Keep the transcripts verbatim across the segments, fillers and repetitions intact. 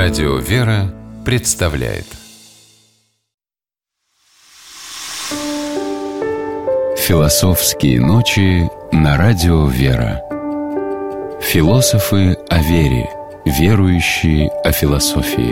Радио «Вера» представляет Философские ночи на Радио «Вера». Философы о вере, верующие о философии.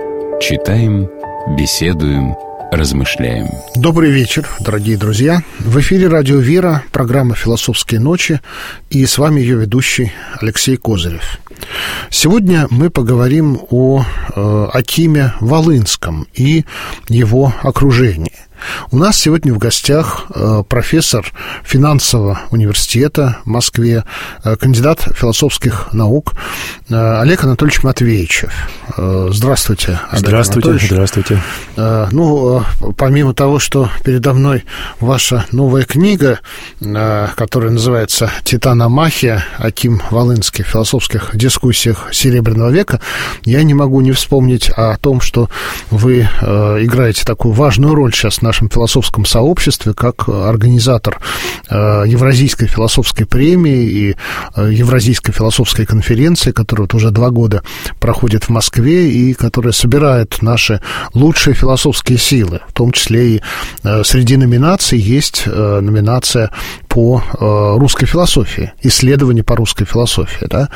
Читаем, беседуем, размышляем. Добрый вечер, дорогие друзья. В эфире Радио «Вера», программа «Философские ночи», и с вами ее ведущий Алексей Козырев. Сегодня мы поговорим о э, Акиме Волынском и его окружении. У нас сегодня в гостях э, профессор финансового университета в Москве, э, кандидат философских наук э, Олег Анатольевич Матвеичев. Э, здравствуйте, Олег Здравствуйте, Анатольевич. здравствуйте. Э, ну, э, помимо того, что передо мной ваша новая книга, э, которая называется «Титаномахия. Аким Волынский в философских дискуссиях Серебряного века», я не могу не вспомнить о том, что вы э, играете такую важную роль сейчас в нашем философском сообществе, как организатор э, Евразийской философской премии и э, Евразийской философской конференции, которая вот уже два года проходит в Москве и которая собирает наши лучшие философские силы. В том числе и э, среди номинаций есть э, номинация по э, русской философии, исследование по русской философии, да,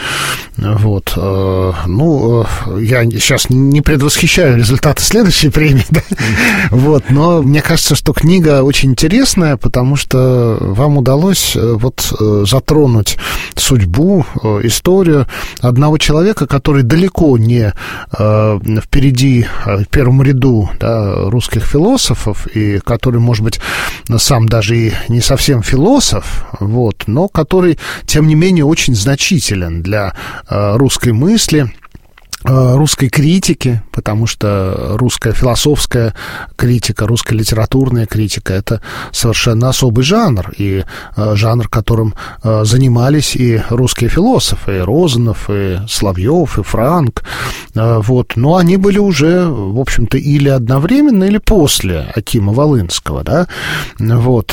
вот, э, ну, э, я сейчас не предвосхищаю результаты следующей премии, да, вот, но мне кажется, что книга очень интересная, потому что вам удалось э, вот э, затронуть судьбу, э, историю одного человека, который далеко не э, впереди, э, в первом ряду, да, русских философов, и который, может быть, сам даже и не совсем философ, вот, но который, тем не менее, очень значителен для э, русской мысли, русской критики, потому что русская философская критика, русская литературная критика — это совершенно особый жанр, и жанр, которым занимались и русские философы, и Розанов, и Соловьев, и Франк, вот, но они были уже, в общем-то, или одновременно, или после Акима Волынского, да, вот,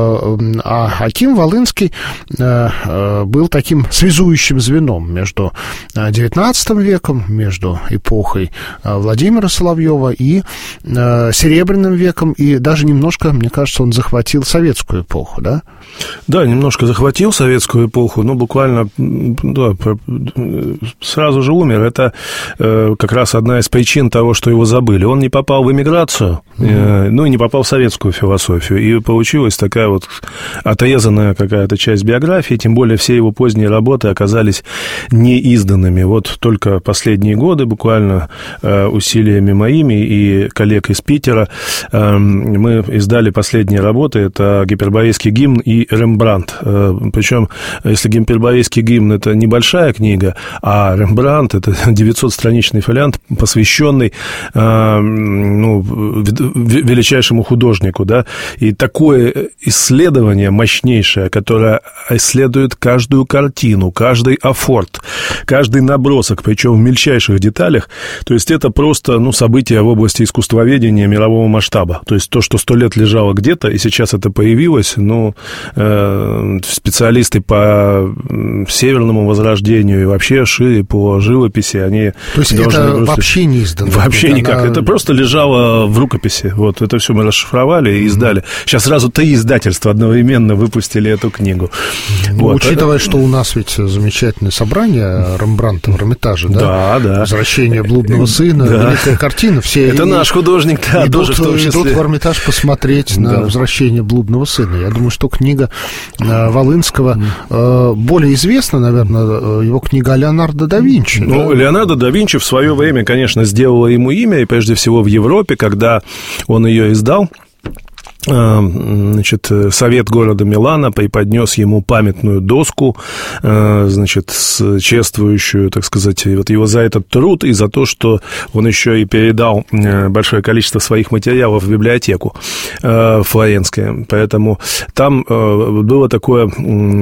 а Аким Волынский был таким связующим звеном между девятнадцатым веком, между эпохой Владимира Соловьева и э, Серебряным веком, и даже немножко, мне кажется, он захватил советскую эпоху, да? Да, немножко захватил советскую эпоху, но буквально, да, сразу же умер. Это э, как раз одна из причин того, что его забыли. Он не попал в эмиграцию, mm-hmm. э, ну и не попал в советскую философию, и получилась такая вот отрезанная какая-то часть биографии, тем более все его поздние работы оказались неизданными. Вот только последние годы, буквально э, усилиями моими и коллег из Питера, э, мы издали последние работы. Это «Гиперборейский гимн» и «Рембрандт». Э, причем, если «Гиперборейский гимн» — это небольшая книга, а «Рембрандт» — это девятисотстраничный фолиант, посвященный э, ну, величайшему художнику, да, и такое исследование мощнейшее, которое исследует каждую картину, каждый афорт, каждый набросок, причем в мельчайших деталях. То есть это просто, ну, событие в области искусствоведения мирового масштаба. То есть то, что сто лет лежало где-то, и сейчас это появилось, ну, э, специалисты по Северному Возрождению и вообще шире по живописи, они... То есть это просто... вообще не издано? Вообще никак. Она... Это просто лежало в рукописи. Вот, это все мы расшифровали и издали. Mm-hmm. Сейчас сразу три издательства одновременно выпустили эту книгу. Ну, вот. Учитывая, это... что у нас ведь замечательное собрание Рембрандта в Эрмитаже, да? Да, да. «Возвращение блудного сына», да. Великая картина. Все это и... наш художник, да, идут, тоже в том числе. Идут в Эрмитаж посмотреть да. на «Возвращение блудного сына». Я думаю, что книга Волынского mm. более известна, наверное, его книга о Леонардо да Винчи. Ну, да? Леонардо да Винчи в свое время, конечно, сделала ему имя, и прежде всего в Европе, когда он ее издал. Значит, совет города Милана преподнес ему памятную доску, значит, чествующую, так сказать, вот его за этот труд и за то, что он еще и передал большое количество своих материалов в библиотеку флоренскую. Поэтому там было такое...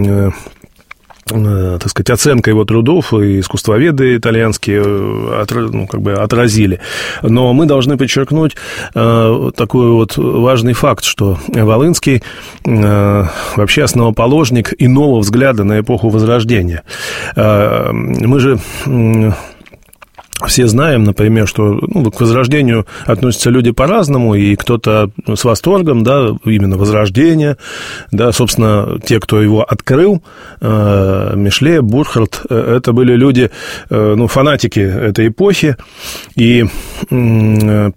так сказать, оценка его трудов, и искусствоведы итальянские ну, как бы отразили. Но мы должны подчеркнуть э, такой вот важный факт, что Волынский э, вообще основоположник иного взгляда на эпоху Возрождения. Э, мы же... Э, все знаем, например, что ну, к возрождению относятся люди по-разному, и кто-то с восторгом, да, именно возрождение, да, собственно, те, кто его открыл, э, Мишле, Бурхард, э, это были люди, э, ну, фанатики этой эпохи, и э,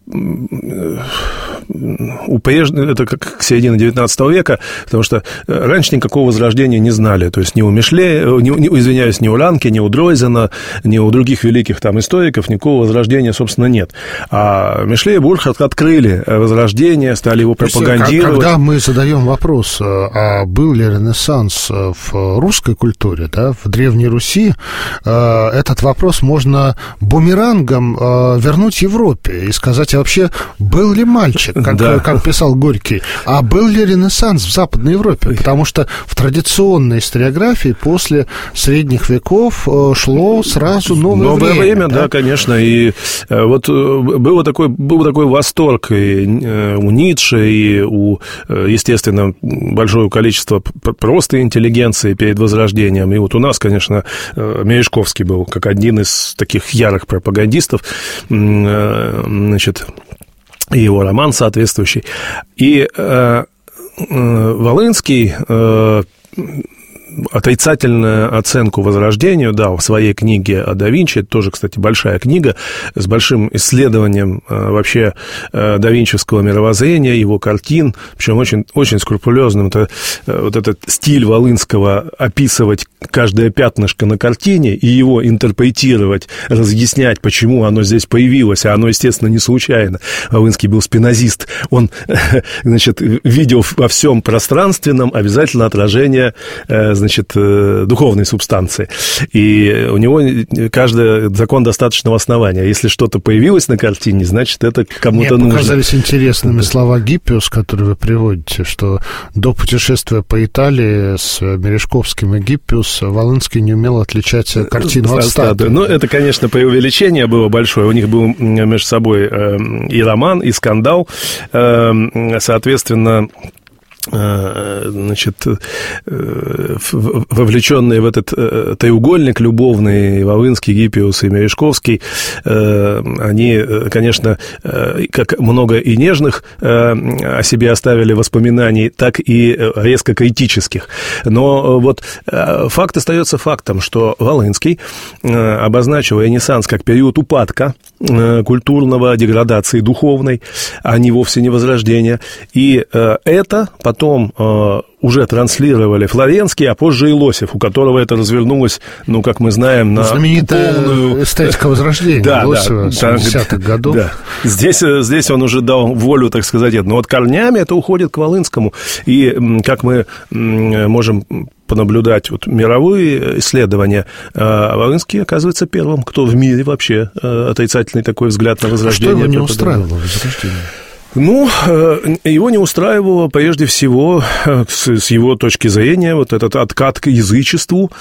упреждено, это как к середине девятнадцатого века, потому что раньше никакого возрождения не знали, то есть ни у Мишле, не, не, извиняюсь, ни у Ранке, ни у Дройзена, ни у других великих там историков никакого возрождения, собственно, нет. А Мишле и Бурхард открыли возрождение, стали его пропагандировать. Когда мы задаем вопрос, а был ли Ренессанс в русской культуре, да, в Древней Руси, этот вопрос можно бумерангом вернуть Европе и сказать, а вообще был ли мальчик, как, да. как писал Горький, а был ли Ренессанс в Западной Европе? Потому что в традиционной историографии после средних веков шло сразу новое, новое время. время да? да, конечно. И вот был такой, был такой восторг и у Ницше, и у, естественно, большое количество просто интеллигенции перед Возрождением. И вот у нас, конечно, Мережковский был как один из таких ярых пропагандистов, значит, и его роман соответствующий. И э, э, Волынский э, отрицательную оценку Возрождению дал в своей книге о да Винчи. Это тоже, кстати, большая книга с большим исследованием вообще да Винчевского мировоззрения, его картин, причем очень, очень скрупулезным. Это вот этот стиль Волынского описывать каждое пятнышко на картине и его интерпретировать, разъяснять, почему оно здесь появилось, а оно, естественно, не случайно. Волынский был спинозист. Он, значит, видел во всем пространственном обязательно отражение, значит, духовной субстанции. И у него каждый закон достаточного основания. Если что-то появилось на картине, значит, это кому-то нужно. Мне показались интересными слова Гиппиус, которые вы приводите, что до путешествия по Италии с Мережковским и Гиппиус Волынский не умел отличать картину от статуи. Ну, это, конечно, преувеличение было большое. У них был между собой и роман, и скандал. Соответственно, значит, вовлеченные в этот треугольник любовный Волынский, Гиппиус и Мережковский, они, конечно, как много и нежных о себе оставили воспоминаний, так и резко критических. Но вот факт остается фактом, что Волынский обозначил Ренессанс как период упадка культурного, деградации духовной, а не вовсе не возрождения. И это потом э, уже транслировали Флоренский, а позже и Лосев, у которого это развернулось, ну, как мы знаем, на знаменитая полную... эстетика возрождения да, Лосева да, семидесятых годов. Да. Здесь, здесь он уже дал волю, так сказать, но вот корнями это уходит к Волынскому. И, как мы можем понаблюдать вот мировые исследования, Волынский оказывается первым, кто в мире вообще отрицательный такой взгляд на возрождение. Что его не устраивало в возрождении? Ну, его не устраивало прежде всего с его точки зрения вот этот откат к язычеству,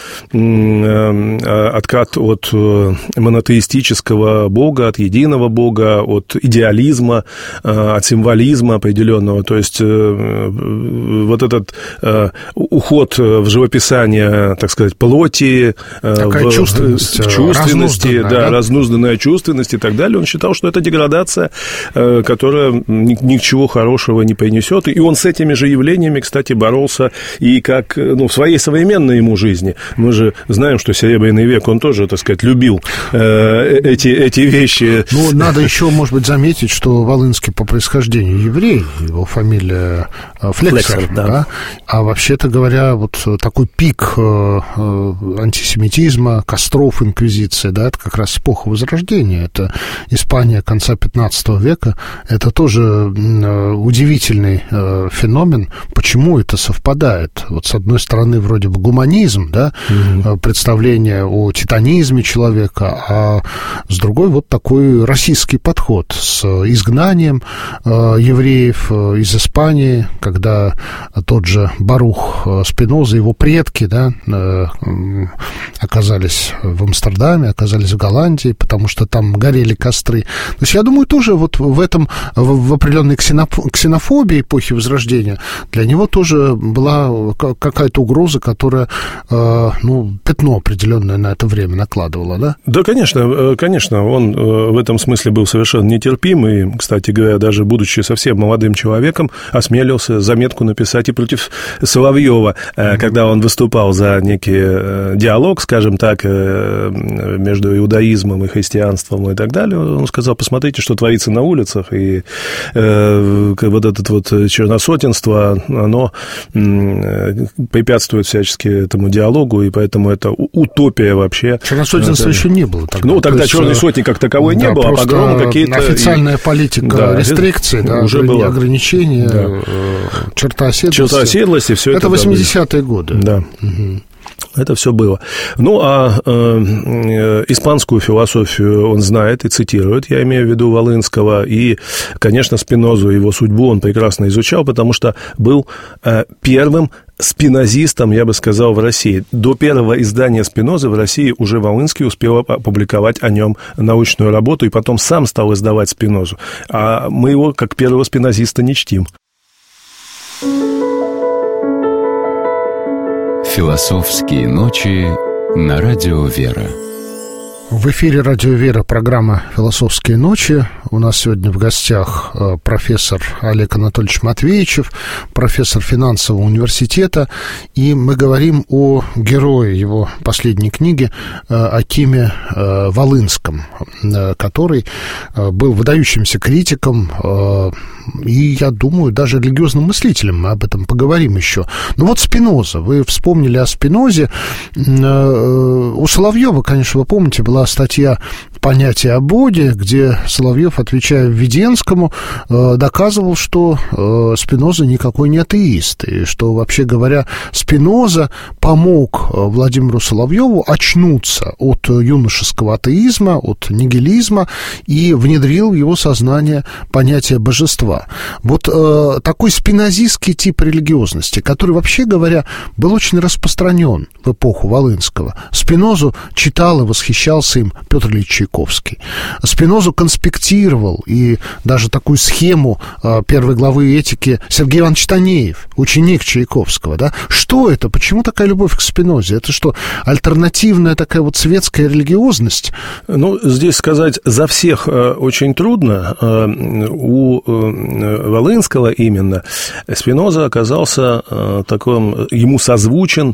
откат от монотеистического бога, от единого бога, от идеализма, от символизма определенного. То есть вот этот уход в живописание, так сказать, плоти, такая в чувственность, чувственности, да, да? разнузданная чувственность и так далее. Он считал, что это деградация, которая ничего хорошего не принесет. И он с этими же явлениями, кстати, боролся и как, ну, в своей современной ему жизни. Мы же знаем, что Серебряный век, он тоже, так сказать, любил э, эти, эти вещи. Ну, надо еще, может быть, заметить, что Волынский по происхождению еврей, его фамилия Флексер, Флексер да. Да? А вообще-то говоря, вот такой пик антисемитизма, костров инквизиции, да, это как раз эпоха Возрождения, это Испания конца пятнадцатого века, это тоже удивительный феномен, почему это совпадает. Вот с одной стороны, вроде бы гуманизм, да, угу. представление о титанизме человека, а с другой вот такой российский подход с изгнанием евреев из Испании, когда тот же Барух Спиноза, его предки, да, оказались в Амстердаме, оказались в Голландии, потому что там горели костры. То есть я думаю, тоже вот в этом в определенной ксенофобии эпохи Возрождения, для него тоже была какая-то угроза, которая, ну, пятно определенное на это время накладывала, да? Да, конечно, конечно, он в этом смысле был совершенно нетерпим, и, кстати говоря, даже будучи совсем молодым человеком, осмелился заметку написать и против Соловьева, mm-hmm. когда он выступал за некий диалог, скажем так, между иудаизмом и христианством и так далее. Он сказал: посмотрите, что творится на улицах, и э, вот это вот черносотенство, оно э, препятствует всячески этому диалогу, и поэтому это утопия вообще. Черносотенства это... еще не было тогда. Ну, тогда черной сотни как таковой да, не было, а погромы какие-то... Официальная политика да, рестрикции, да, уже была. Ограничения, да. черта оседлости. Черта оседлости, все это... Это восьмидесятые годы. Да. Угу. Это все было. Ну, а э, э, испанскую философию он знает и цитирует, я имею в виду Волынского, и, конечно, Спинозу, его судьбу он прекрасно изучал, потому что был э, первым спинозистом, я бы сказал, в России. До первого издания Спинозы в России уже Волынский успел опубликовать о нем научную работу, и потом сам стал издавать Спинозу. А мы его, как первого спинозиста, не чтим. Философские ночи на радио «Вера». В эфире радио «Вера» программа «Философские ночи». У нас сегодня в гостях профессор Олег Анатольевич Матвеичев, профессор финансового университета, и мы говорим о герое его последней книги Акиме Волынском, который был выдающимся критиком и, я думаю, даже религиозным мыслителем. Мы об этом поговорим еще. Ну вот Спиноза. Вы вспомнили о Спинозе. У Соловьева, конечно, вы помните, была статья «Понятие о Боге», где Соловьев, отвечая Введенскому, доказывал, что Спиноза никакой не атеист, и что, вообще говоря, Спиноза помог Владимиру Соловьеву очнуться от юношеского атеизма, от нигилизма, и внедрил в его сознание понятие божества. Вот э, такой спинозистский тип религиозности, который, вообще говоря, был очень распространен в эпоху Волынского. Спинозу читал и восхищался им Петр Ильич Чайковский. Спинозу конспектировал, и даже такую схему э, первой главы этики Сергей Иванович Танеев, ученик Чайковского. Да? Что это? Почему такая любовь к Спинозе? Это что, альтернативная такая вот светская религиозность? Ну, здесь сказать за всех э, очень трудно. Э, у э, Волынского именно Спиноза оказался э, таким, ему созвучен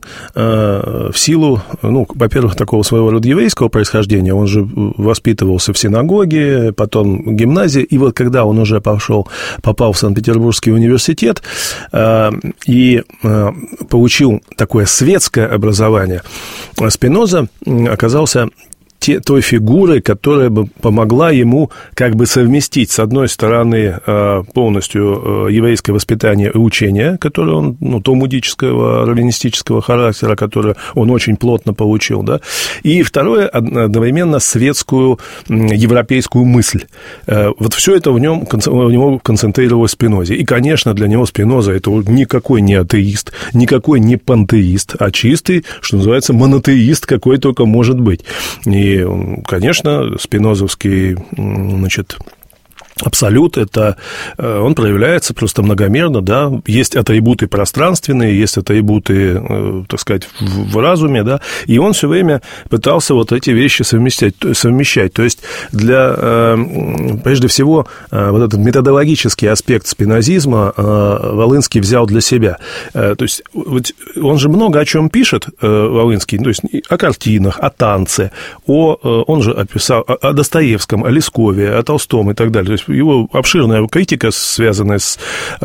э, в силу, ну, во-первых, такого своего рода еврейского происхождения. Он же воспитывался в синагоге, потом в гимназии, и вот когда он уже пошел, попал в Санкт-Петербургский университет э, и э, получил такое светское образование, Спиноза оказался те, той фигурой, которая бы помогла ему как бы совместить, с одной стороны, полностью еврейское воспитание и учение, которое он, ну, талмудического, раввинистического характера, которое он очень плотно получил, да, и второе, одновременно светскую европейскую мысль. Вот все это в нем, у него концентрировалось в Спинозе. И, конечно, для него Спиноза это никакой не атеист, никакой не пантеист, а чистый, что называется, монотеист, какой только может быть. И, конечно, спинозовский, значит, абсолют, это он проявляется просто многомерно, да, есть атрибуты пространственные, есть атрибуты, так сказать, в разуме, да, и он все время пытался вот эти вещи совмещать, совмещать, то есть для, прежде всего, вот этот методологический аспект спинозизма Волынский взял для себя, то есть он же много о чем пишет, Волынский, то есть о картинах, о танце, о, он же описал о Достоевском, о Лескове, о Толстом и так далее, то есть его обширная критика, связанная с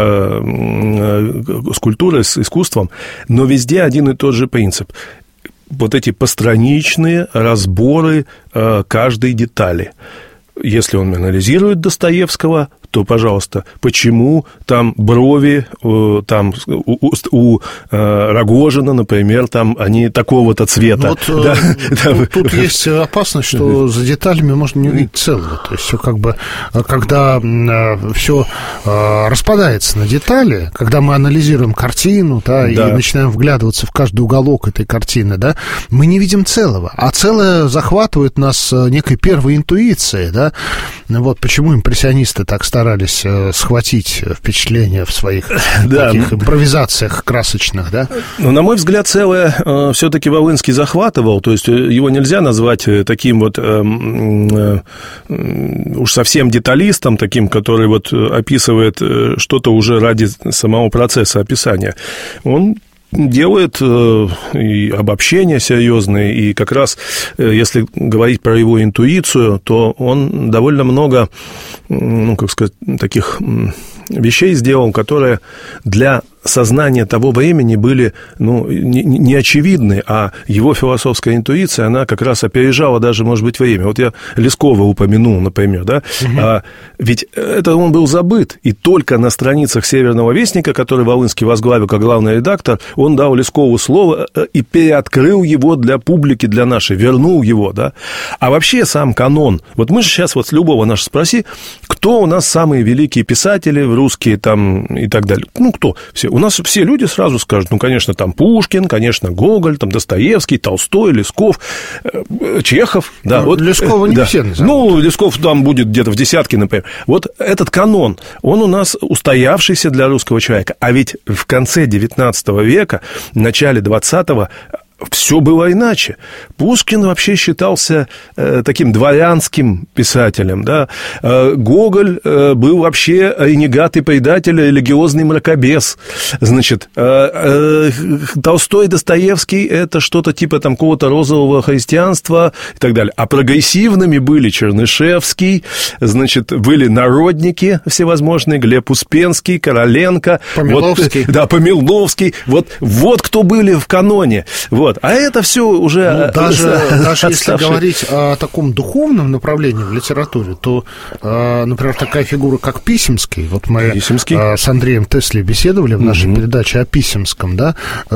э, скульптурой, с искусством, но везде один и тот же принцип. Вот эти постраничные разборы э, каждой детали. Если он анализирует Достоевского, то, пожалуйста, почему там брови, там у, у Рогожина, например, там они такого-то цвета. Вот, да, тут, тут есть опасность, что за деталями можно не увидеть целого. То есть все как бы, когда все распадается на детали, когда мы анализируем картину, да, да. и начинаем вглядываться в каждый уголок этой картины, да, мы не видим целого. А целое захватывает нас некой первой интуицией, да. Вот почему импрессионисты так стали старались схватить впечатление в своих да. таких импровизациях красочных, да? Ну, на мой взгляд, целое э, все-таки Волынский захватывал, то есть его нельзя назвать таким вот э, э, уж совсем деталистом, таким, который вот описывает что-то уже ради самого процесса описания. Он делает э, и обобщения серьезные, и как раз, э, если говорить про его интуицию, то он довольно много, ну, как сказать, таких вещей сделал, которые для сознания того времени были, ну, не, не очевидны, а его философская интуиция, она как раз опережала даже, может быть, время. Вот я Лескова упомянул, например, да, угу. а, ведь это он был забыт, и только на страницах «Северного вестника», который Волынский возглавил как главный редактор, он дал Лескову слово и переоткрыл его для публики, для нашей, вернул его, да. А вообще сам канон, вот мы же сейчас вот с любого нашего спроси, кто у нас самые великие писатели, русские там и так далее, ну, кто? Все. У нас все люди сразу скажут, ну, конечно, там Пушкин, конечно, Гоголь, там Достоевский, Толстой, Лесков, Чехов. Да, ну, вот, Лескова не да. все назовут. Ну, Лесков там будет где-то в десятке, например. Вот этот канон, он у нас устоявшийся для русского человека. А ведь в конце девятнадцатого века, в начале двадцатого все было иначе. Пушкин вообще считался э, таким дворянским писателем, да. Э, Гоголь э, был вообще ренегат и предатель, религиозный мракобес. Значит, э, э, Толстой и Достоевский – это что-то типа там какого-то розового христианства и так далее. А прогрессивными были Чернышевский, значит, были народники всевозможные, Глеб Успенский, Короленко. Помиловский. Вот, да, Помиловский. Вот, вот кто были в каноне. Вот. А это все уже... Ну, даже, даже если говорить о таком духовном направлении в литературе, то, например, такая фигура, как Писемский, вот мы Писемский. с Андреем Тесли беседовали в нашей угу. передаче о Писемском, да,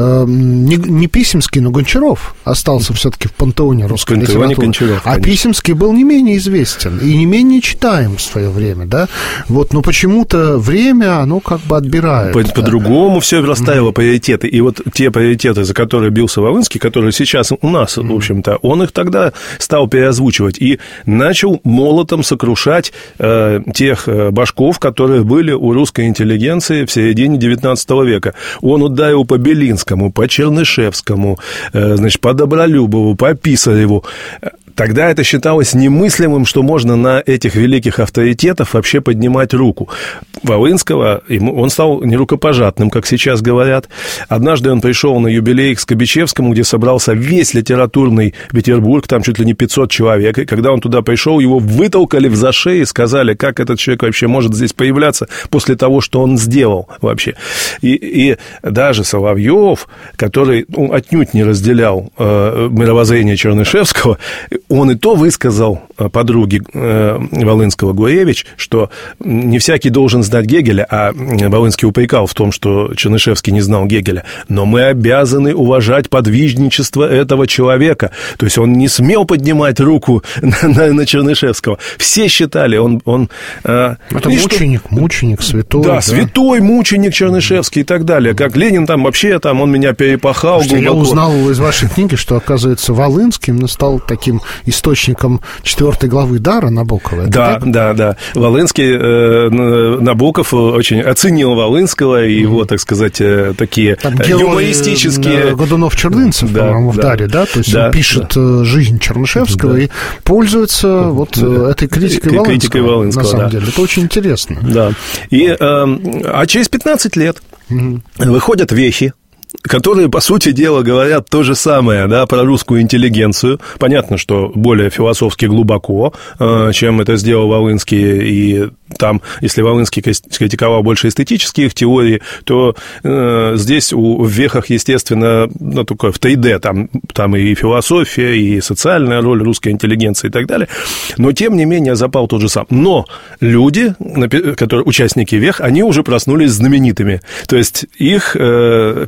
не, не Писемский, но Гончаров остался все-таки в пантеоне русской литературы. Гончаров, а Писемский был не менее известен и не менее читаем в свое время, да, вот, но почему-то время, оно как бы отбирает. По- по-другому все расставило угу. приоритеты, и вот те приоритеты, за которые бился Волынский, который сейчас у нас, в общем-то, он их тогда стал переозвучивать и начал молотом сокрушать э, тех башков, которые были у русской интеллигенции в середине девятнадцатого века. Он ударил по Белинскому, по Чернышевскому, э, значит, по Добролюбову, по Писареву. Тогда это считалось немыслимым, что можно на этих великих авторитетов вообще поднимать руку. Волынского, он стал нерукопожатным, как сейчас говорят. Однажды он пришел на юбилей к Скобичевскому, где собрался весь литературный Петербург, там чуть ли не пятьсот человек. И когда он туда пришел, его вытолкали в зашей и сказали, как этот человек вообще может здесь появляться после того, что он сделал вообще. И, и даже Соловьев, который ну, отнюдь не разделял э, мировоззрение Чернышевского, он и то высказал подруге э, Волынского Гуревич, что не всякий должен знать Гегеля, а Волынский упрекал в том, что Чернышевский не знал Гегеля, но мы обязаны уважать подвижничество этого человека. То есть он не смел поднимать руку на, на, на Чернышевского. Все считали, он... он э, Это мученик, что... мученик, святой. Да, да, святой мученик Чернышевский и так далее. Как Ленин там вообще, там он меня перепахал. Что я узнал из вашей книги, что, оказывается, Волынский именно стал таким источником четвертой главы «Дара» Набокова. Да, так? да, да. Волынский, э, Набоков очень оценил Волынского и его, так сказать, такие там юмористические... Годунов-Чердынцев, да, по-моему, да, в «Даре», да? То есть да, он пишет да. жизнь Чернышевского да. и пользуется вот да. этой критикой Волынского, критикой Волынского, на самом да. деле. Это очень интересно. Да. И, э, а через пятнадцать лет угу. выходят вехи, которые, по сути дела, говорят то же самое, да, про русскую интеллигенцию. Понятно, что более философски глубоко, чем это сделал Волынский, и там, если Волынский критиковал больше эстетические их теории, то э, здесь у, в вехах, естественно, ну, только в три дэ, там, там и философия, и социальная роль русской интеллигенции и так далее, но, тем не менее, запал тот же сам. Но люди, которые, участники вех, они уже проснулись знаменитыми, то есть их э, переиздали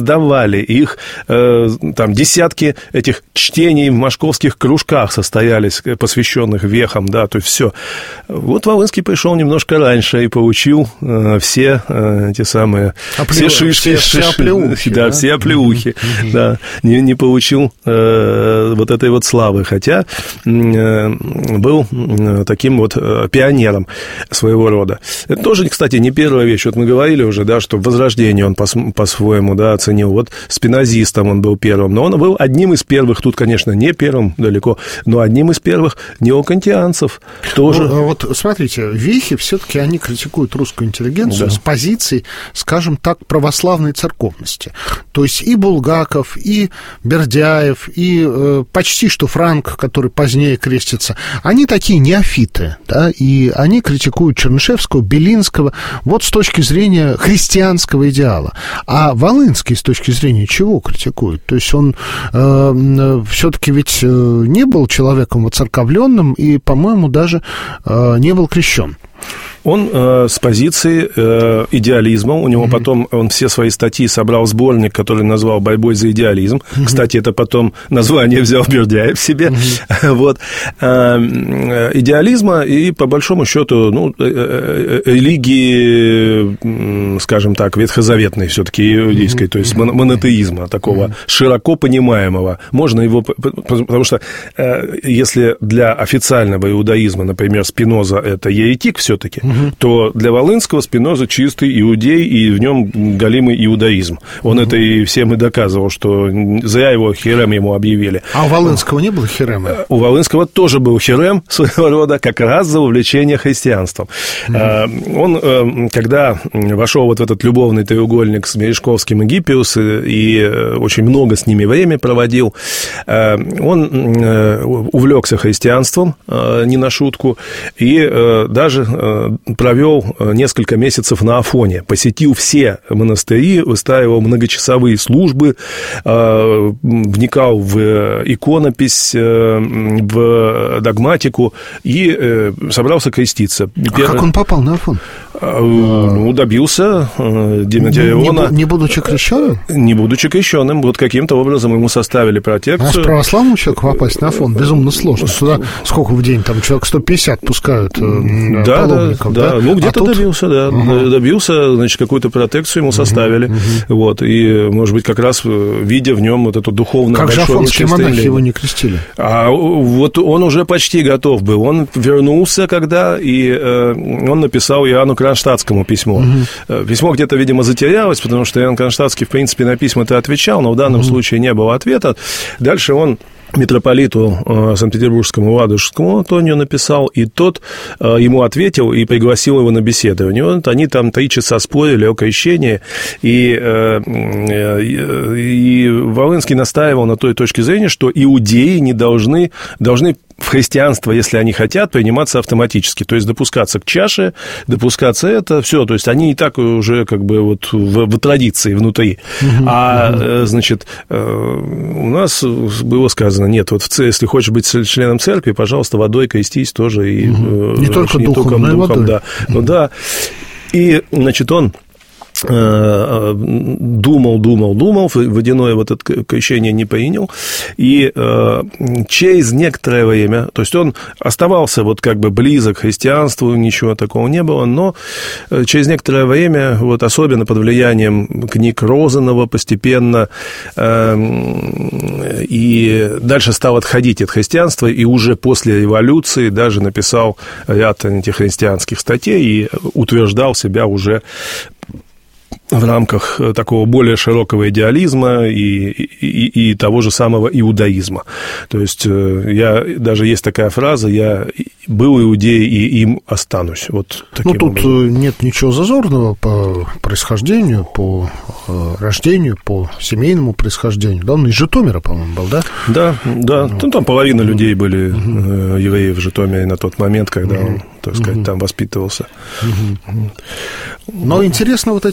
издавали, их там десятки этих чтений в московских кружках состоялись, посвященных вехам, да, то есть все. Вот Волынский пришел немножко раньше и поучил все эти самые... Оплеу... Все шишки, все, все оплеухи. Да, да, все оплеухи, mm-hmm. да, не, не получил э, вот этой вот славы, хотя э, был э, таким вот э, пионером своего рода. Это тоже, кстати, не первая вещь, вот мы говорили уже, да, что в Возрождении он по- по-своему, да, оценил, вот спинозистом он был первым, но он был одним из первых, тут, конечно, не первым далеко, но одним из первых неокантианцев тоже. Ну, вот смотрите, вехи все-таки они критикуют русскую интеллигенцию, да, с позицией, скажем так, православной церковности. То есть и Булгаков, и Бердяев, и э, почти что Франк, который позднее крестится, они такие неофиты, да, и они критикуют Чернышевского, Белинского, вот с точки зрения христианского идеала. А Волынский с точки зрения чего критикует? То есть он э, все-таки ведь не был человеком воцерковленным и, по-моему, даже э, не был крещен. Он э, с позиции э, идеализма, у него mm-hmm. потом он все свои статьи собрал в сборник, который назвал «Борьбой за идеализм». Mm-hmm. Кстати, это потом название взял Бердяев себе. Mm-hmm. Вот. Э, идеализма и, по большому счету, ну, э, э, религии, скажем так, ветхозаветной все-таки, иудейской, mm-hmm. то есть монотеизма, такого mm-hmm. широко понимаемого. Можно его... Потому что э, если для официального иудаизма, например, Спиноза – это еретик все-таки, угу. то для Волынского Спиноза чистый иудей, и в нем галимый иудаизм. Он угу. это и всем и доказывал, что зря его херем ему объявили. А у Волынского не было херема? У Волынского тоже был херем своего рода, как раз за увлечение христианством. Угу. Он, когда вошел вот в этот любовный треугольник с Мережковским и Гиппиус, и очень много с ними время проводил, он увлекся христианством, не на шутку, и даже провел несколько месяцов на Афоне, посетил все монастыри, выстраивал многочасовые службы, вникал в иконопись, в догматику и собрался креститься. А Первый... как он попал на Афон? Ну, добился Деметриона. Не, не будучи крещенным? Не будучи крещенным. Вот каким-то образом ему составили протекцию. А с православным человеком попасть на Афон безумно сложно. Сюда сколько в день? Там человек сто пятьдат пускают да, паломников. Да, да, да. Ну, где-то а тут... добился, да. Угу. Добился, значит, какую-то протекцию ему составили. Угу. Вот. И, может быть, как раз видя в нем вот эту духовную как же афонские монахи его не крестили? А вот он уже почти готов был. Он вернулся когда, и э, он написал Иоанну Кронштадтскому письмо. Угу. Письмо где-то, видимо, затерялось, потому что Иоанн Кронштадтский, в принципе, на письма-то отвечал, но в данном угу. случае не было ответа. Дальше он митрополиту э, Санкт-Петербургскому Ладожскому Антонию написал, и тот э, ему ответил и пригласил его на беседование. Вот они там три часа спорили о крещении, и, э, э, и Волынский настаивал на той точке зрения, что иудеи не должны, должны в христианство, если они хотят, приниматься автоматически, то есть допускаться к чаше, допускаться это, все, то есть они и так уже как бы вот в, в традиции внутри. Uh-huh, а, uh-huh. значит, у нас было сказано, нет, вот если хочешь быть членом церкви, пожалуйста, водой крестись тоже. И, uh-huh. Не только не духом, только но и водой. Да. Uh-huh. Ну, да. И, значит, он думал, думал, думал, водяное вот это крещение не принял, и э, через некоторое время, то есть он оставался вот как бы близок к христианству, ничего такого не было, но через некоторое время, вот особенно под влиянием книг Розанова постепенно, э, и дальше стал отходить от христианства, и уже после революции даже написал ряд антихристианских статей и утверждал себя уже в рамках такого более широкого идеализма и, и, и того же самого иудаизма. То есть, я, даже есть такая фраза, я был иудей и им останусь. Вот таким ну, тут образом. Нет ничего зазорного по происхождению, по рождению, по семейному происхождению. Да, он из Житомира, по-моему, был, да? Да, да. Ну, ну, там половина людей были угу. евреи в Житомире на тот момент, когда угу. он, так сказать, угу. там воспитывался. Угу. Но интересно вот эти искания.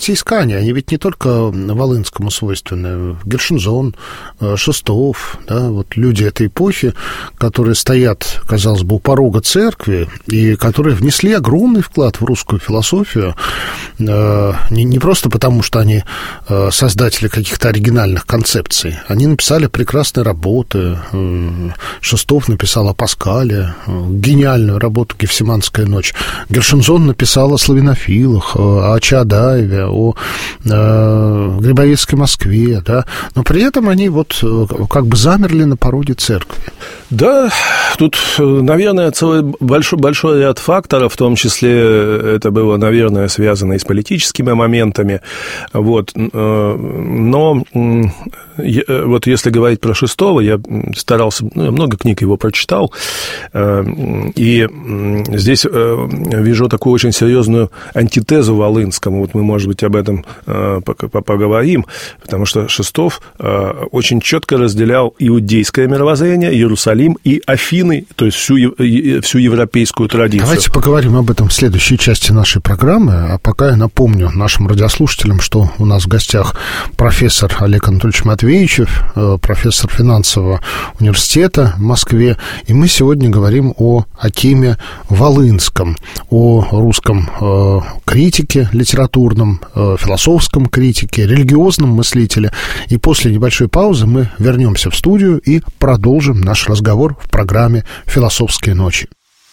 внимание, они ведь не только Волынскому свойственны. Гершензон, Шестов, да, вот люди этой эпохи, которые стоят, казалось бы, у порога церкви и которые внесли огромный вклад в русскую философию, не, не просто потому, что они создатели каких-то оригинальных концепций. Они написали прекрасные работы. Шестов написал о Паскале, гениальную работу «Гефсиманская ночь». Гершензон написал о славянофилах, о Чаадаеве, о э, Грибоедской Москве, да, но при этом они вот как бы замерли на пороге церкви. Да, тут, наверное, целый большой, большой ряд факторов, в том числе это было, наверное, связано и с политическими моментами, вот, но вот если говорить про Шестого, я старался, ну, я много книг его прочитал, и здесь вижу такую очень серьезную антитезу Волынскому, вот мы, может быть, об этом поговорим, потому что Шестов очень четко разделял иудейское мировоззрение, Иерусалим и Афины, то есть всю, всю европейскую традицию. Давайте поговорим об этом в следующей части нашей программы, а пока я напомню нашим радиослушателям, что у нас в гостях профессор Олег Анатольевич Матвеичев, профессор финансового университета в Москве, и мы сегодня говорим о Акиме Волынском, о русском э, критике литературном, э, философском критике, религиозном мыслителе, и после небольшой паузы мы вернемся в студию и продолжим наш разговор в программе «Философские ночи».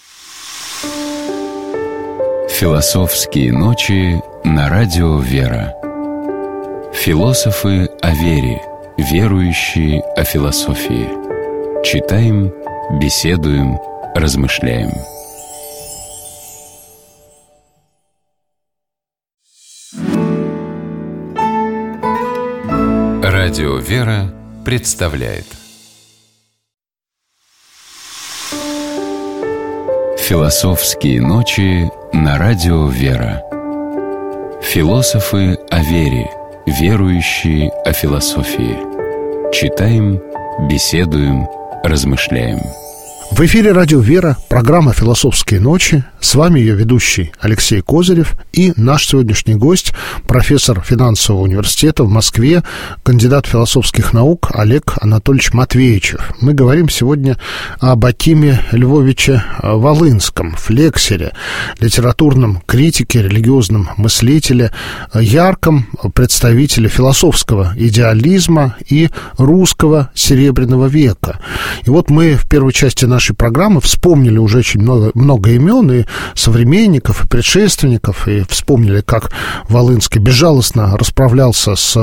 «Философские ночи» на радио «Вера». Философы о вере, верующие о философии. Читаем, беседуем, размышляем. Радио «Вера» представляет «Философские ночи» на радио «Вера». Философы о вере, верующие о философии. Читаем, беседуем, размышляем. В эфире радио «Вера», программа «Философские ночи». С вами ее ведущий Алексей Козырев и наш сегодняшний гость, профессор финансового университета в Москве, кандидат философских наук Олег Анатольевич Матвеичев. Мы говорим сегодня об Акиме Львовиче Волынском, флексере, литературном критике, религиозном мыслителе, ярком представителе философского идеализма и русского Серебряного века. И вот мы в первой части нашей программы вспомнили уже очень много, много имен и современников, и предшественников, и вспомнили, как Волынский безжалостно расправлялся с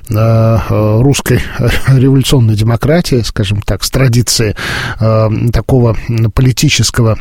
э, русской революционной демократией, скажем так, с традицией э, такого политического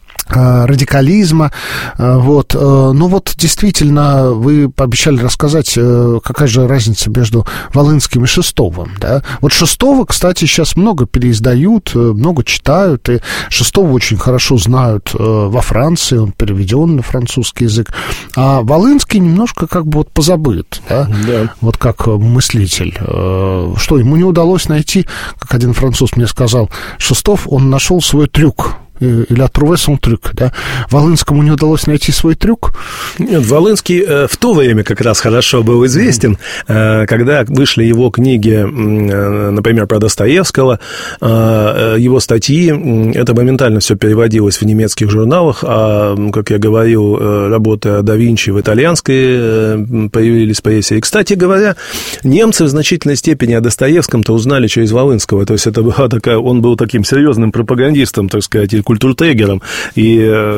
радикализма, вот, ну вот действительно вы пообещали рассказать, какая же разница между Волынским и Шестовым, да, вот Шестого, кстати, сейчас много переиздают, много читают, и Шестого очень хорошо знают во Франции, он переведен на французский язык, а Волынский немножко как бы вот позабыт, да, да. Вот как мыслитель, что ему не удалось найти, как один француз мне сказал, Шестов, он нашел свой трюк, или «Trouver son truc», да? Волынскому не удалось найти свой трюк? Нет, Волынский э, в то время как раз хорошо был известен, э, когда вышли его книги, э, например, про Достоевского, э, его статьи, э, это моментально все переводилось в немецких журналах, а, как я говорил, э, работы о да Винчи в итальянской э, появились поэзии. И, кстати говоря, немцы в значительной степени о Достоевском-то узнали через Волынского, то есть это была такая, он был таким серьезным пропагандистом, так сказать, культуртегером, и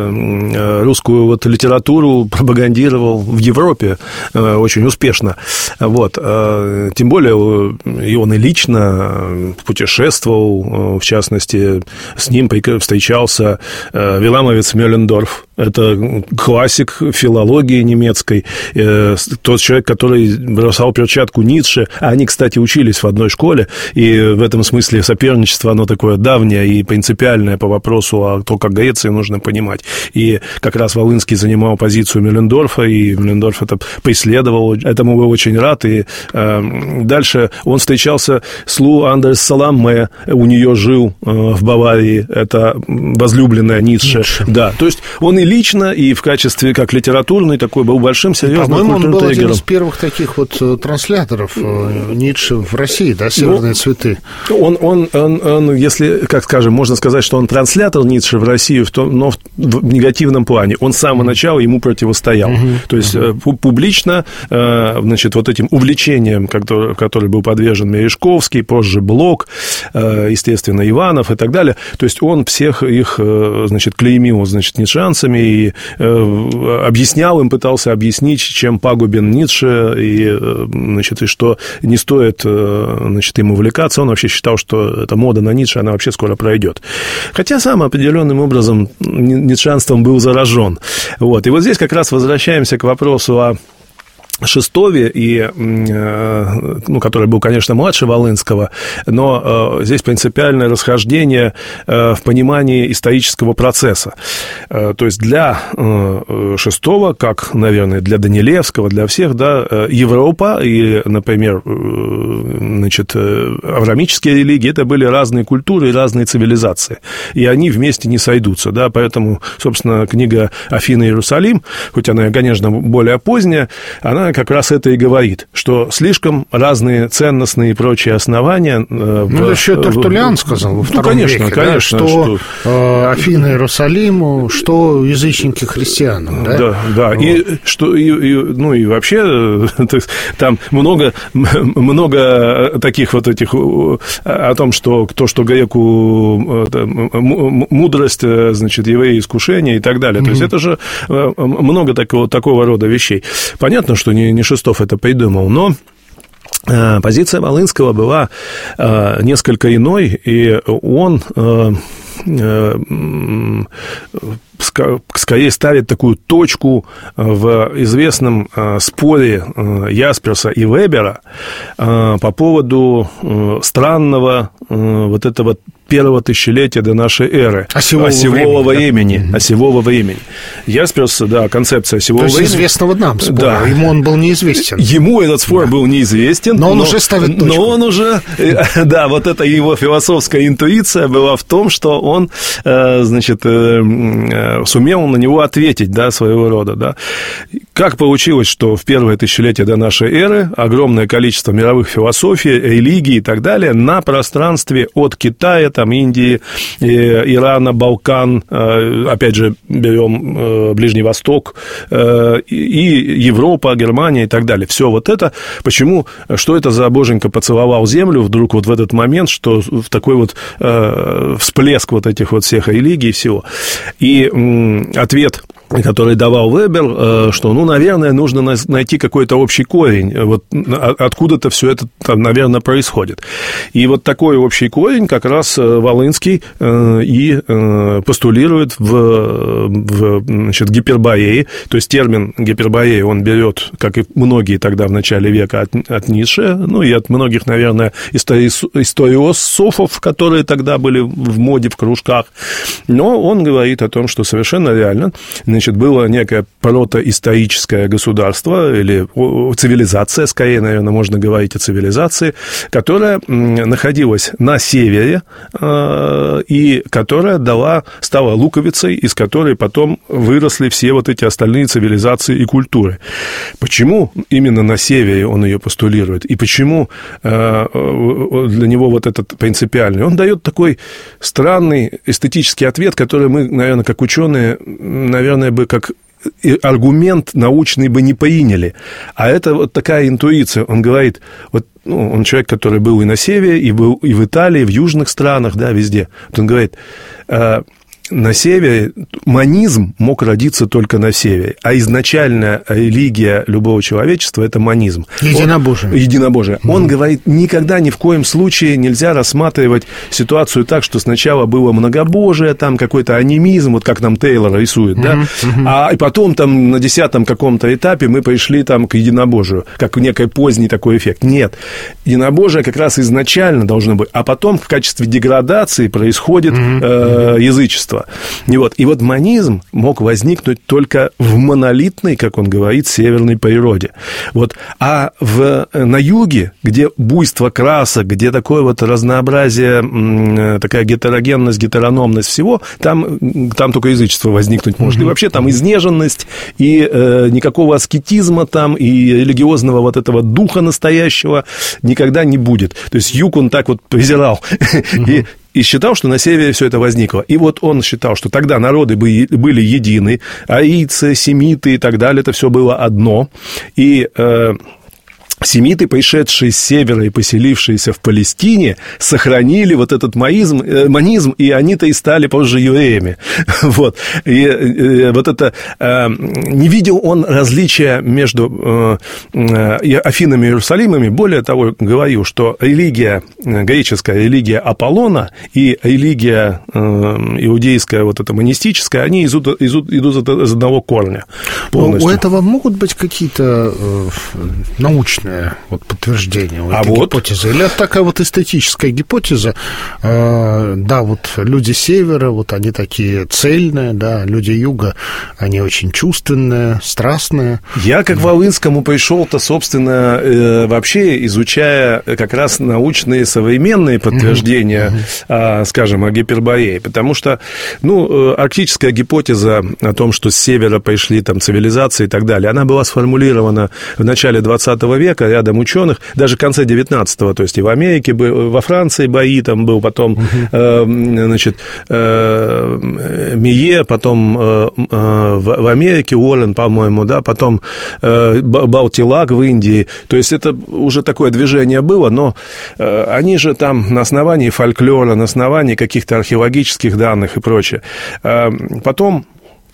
э, русскую вот литературу пропагандировал в Европе э, очень успешно. Вот. Э, тем более и он и лично путешествовал, э, в частности, с ним встречался э, Виламовец Мёллендорф. Это классик филологии немецкой, э, тот человек, который бросал перчатку Ницше. Они, кстати, учились в одной школе, и в этом смысле соперничество, оно такое давнее и принципиальное по вопросу о том, как Греции нужно понимать. И как раз Волынский занимал позицию Мёллендорфа, и Мёллендорф это преследовал, этому был очень рад. И э, дальше он встречался с Лу Андерс Саламе, у нее жил э, в Баварии, это возлюбленная Ницше. Ницше. Да, то есть он и лично и в качестве как литературный такой был большим серьезным культурным триггером. По-моему, он был один из первых таких вот трансляторов Ницше в России, да, «Северные ну, цветы». Он, он, он, он, если, как скажем, можно сказать, что он транслятор Ницше в Россию, в том, но в, в негативном плане. Он с самого начала ему противостоял. Uh-huh. То есть uh-huh. публично, значит, вот этим увлечением, который, который был подвержен Мережковский, позже Блок, естественно, Иванов и так далее. То есть он всех их, значит, клеймил, значит, ницшеанцами и объяснял им, пытался объяснить, чем пагубен Ницше, и, значит, и что не стоит, значит, им увлекаться. Он вообще считал, что эта мода на Ницше, она вообще скоро пройдет. Хотя сам определенным образом ницшеанством был заражен. Вот. И вот здесь как раз возвращаемся к вопросу о Шестове, и, ну, который был, конечно, младше Волынского, но э, здесь принципиальное расхождение э, в понимании исторического процесса. Э, то есть для э, Шестого, как, наверное, для Данилевского, для всех, да, Европа и, например, э, значит, авраамические религии, это были разные культуры и разные цивилизации, и они вместе не сойдутся, да, поэтому, собственно, книга «Афины и Иерусалим», хоть она, конечно, более поздняя, она как раз это и говорит, что слишком разные ценностные и прочие основания... Ну, в, это еще Тертуллиан в... сказал во втором ну, конечно, веке, конечно, да, что, что... Э, Афины Иерусалиму, что язычники христианам, да? Да, да, вот. и, что, и, и, ну, и вообще там много, много таких вот этих о том, что то, что греку мудрость, значит, евреи искушение и так далее. Mm-hmm. То есть это же много такого, такого рода вещей. Понятно, что не, не Шестов это придумал, но позиция Волынского была несколько иной, и он скорее ставит такую точку в известном споре Ясперса и Вебера по поводу странного вот этого первого тысячелетия до нашей эры. Осевого, осевого времени. времени. Да? Осевого времени. Ясперс, да, концепция осевого времени. То есть времени. Известного нам спора. Да. Ему он был неизвестен. Ему этот спор да. был неизвестен. Но он но, уже ставит точку. Но он уже, да, вот эта его философская интуиция была в том, что он, значит, сумел на него ответить, да, своего рода, да. Как получилось, что в первое тысячелетие до нашей эры огромное количество мировых философий, религий и так далее на пространстве от Китая, там, Индии, Ирана, Балкан, опять же, берем Ближний Восток, и Европа, Германия и так далее. Все вот это. Почему? Что это за боженька поцеловал землю вдруг вот в этот момент, что в такой вот всплеск вот этих вот всех религий и всего. И ответ, который давал Вебер, что, ну, наверное, нужно найти какой-то общий корень, вот откуда-то все это, наверное, происходит. И вот такой общий корень как раз Волынский и постулирует в, в значит, Гипербореи, то есть термин Гипербореи он берет, как и многие тогда в начале века, от, от Ницше, ну, и от многих, наверное, историософов, которые тогда были в моде, в кружках, но он говорит о том, что совершенно реально, значит, было некое протоисторическое государство или цивилизация, скорее, наверное, можно говорить о цивилизации, которая находилась на севере и которая дала, стала луковицей, из которой потом выросли все вот эти остальные цивилизации и культуры. Почему именно на севере он ее постулирует? И почему для него вот этот принципиальный? Он дает такой странный эстетический ответ, который мы, наверное, как ученые, наверное, бы как аргумент научный бы не приняли. А это вот такая интуиция. Он говорит, вот, ну, он человек, который был и на севере, и был и в Италии, и в южных странах, да, везде. Вот он говорит, на севере манизм мог родиться только на севере, а изначальная религия любого человечества – это манизм. Единобожие. Он, единобожие. Mm-hmm. Он говорит, никогда ни в коем случае нельзя рассматривать ситуацию так, что сначала было многобожие, там какой-то анимизм, вот как нам Тейлор рисует, mm-hmm. да, mm-hmm. а и потом там на десятом каком-то этапе мы пришли там к единобожию, как некий поздний такой эффект. Нет, единобожие как раз изначально должно быть, а потом в качестве деградации происходит mm-hmm. э, язычество. этого. И вот, и вот манизм мог возникнуть только в монолитной, как он говорит, северной природе. Вот. А в, на юге, где буйство красок, где такое вот разнообразие, такая гетерогенность, гетерономность всего, там, там только язычество возникнуть может. Mm-hmm. И вообще там изнеженность, и э, никакого аскетизма там, и религиозного вот этого духа настоящего никогда не будет. То есть юг он так вот презирал. Mm-hmm. И И считал, что на севере все это возникло. И вот он считал, что тогда народы были едины, арийцы, семиты и так далее, это все было одно. И э, семиты, пришедшие с севера и поселившиеся в Палестине, сохранили вот этот маизм, э, манизм, и они-то и стали позже евреями. Вот. И э, вот это... Э, не видел он различия между э, э, Афинами и Иерусалимами. Более того, говорил, что религия, греческая религия Аполлона и религия э, иудейская, вот эта монистическая, они идут, идут, идут из одного корня полностью. У этого могут быть какие-то э, научные вот подтверждение а этой вот? гипотезы? Или это такая вот эстетическая гипотеза? Э, да, вот люди севера, вот они такие цельные, да, люди юга, они очень чувственные, страстные. Я как Волынскому пришел-то, собственно, э, вообще изучая как раз научные современные подтверждения, mm-hmm. э, скажем, о Гиперборее, потому что, ну, арктическая гипотеза о том, что с севера пришли там цивилизации и так далее, она была сформулирована в начале двадцатого века рядом ученых, даже в конце девятнадцатого, то есть и в Америке, во Франции бои там был, потом, uh-huh. э, значит, э, Мие, потом э, в, в Америке Уоррен, по-моему, да, потом э, Балтилак в Индии, то есть это уже такое движение было, но э, они же там на основании фольклора, на основании каких-то археологических данных и прочее. Э, потом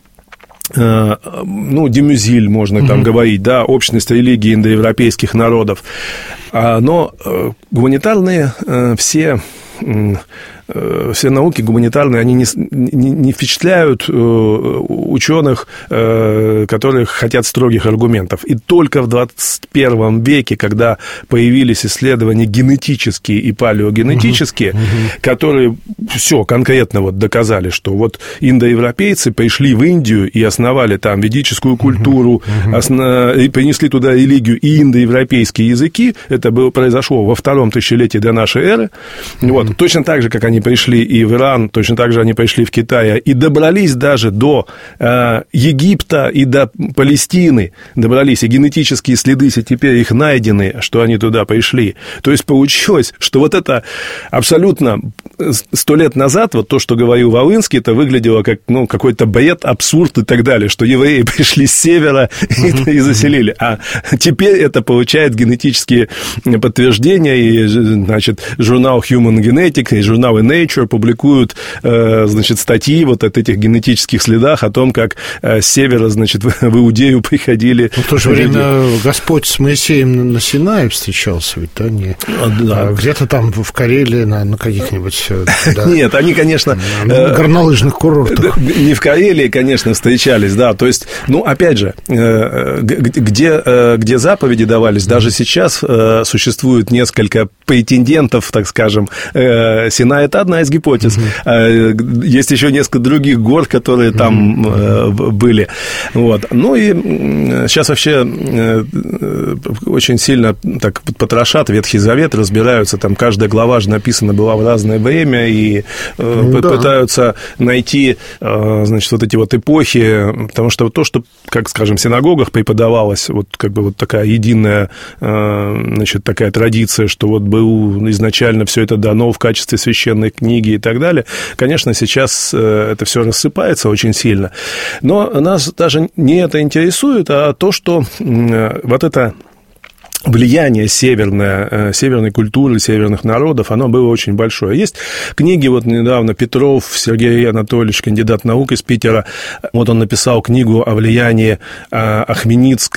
ну, Демюзиль, можно там mm-hmm. говорить, да, общность религии индоевропейских народов. Но гуманитарные все... все науки гуманитарные, они не, не, не впечатляют ученых, которые хотят строгих аргументов. И только в двадцать первом веке, когда появились исследования генетические и палеогенетические, uh-huh. Uh-huh. которые все конкретно вот доказали, что вот индоевропейцы пришли в Индию и основали там ведическую культуру, uh-huh. Uh-huh. Осно... и принесли туда религию и индоевропейские языки. Это было, произошло во втором тысячелетии до нашей эры. Uh-huh. Вот. Точно так же, как они пришли и в Иран, точно так же они пришли в Китай, и добрались даже до э, Египта и до Палестины, добрались, и генетические следы, теперь их найдены, что они туда пришли. То есть получилось, что вот это абсолютно сто лет назад, вот то, что говорил Волынский, это выглядело как, ну, какой-то бред, абсурд и так далее, что евреи пришли с севера и, и заселили. А теперь это получает генетические подтверждения, и, значит, журнал Human Genetic и журналы Nature публикуют, значит, статьи вот от этих генетических следах о том, как с севера, значит, в Иудею приходили. Но в то же время Господь с Моисеем на Синае встречался, ведь, да, не да. где-то там в Карелии на, на каких-нибудь... Да, нет, они, конечно... На горнолыжных курортах. Не в Карелии, конечно, встречались, да, то есть, ну, опять же, где, где заповеди давались, даже сейчас существует несколько претендентов, так скажем. Синай – это одна из гипотез. Mm-hmm. Есть еще несколько других гор, которые там mm-hmm. были. Вот. Ну и сейчас вообще очень сильно так потрошат Ветхий Завет, разбираются, там каждая глава же написана была в разное время, и mm-hmm. пытаются найти, значит, вот эти вот эпохи, потому что то, что, как, скажем, в синагогах преподавалось, вот как бы вот такая единая, значит, такая традиция, что вот был изначально все это дано в качестве священной книги и так далее. Конечно, сейчас это все рассыпается очень сильно. Но нас даже не это интересует, а то, что вот это влияние северное, северной культуры, северных народов, оно было очень большое. Есть книги, вот недавно Петров Сергей Анатольевич, кандидат наук из Питера, вот он написал книгу о влиянии Ахменидской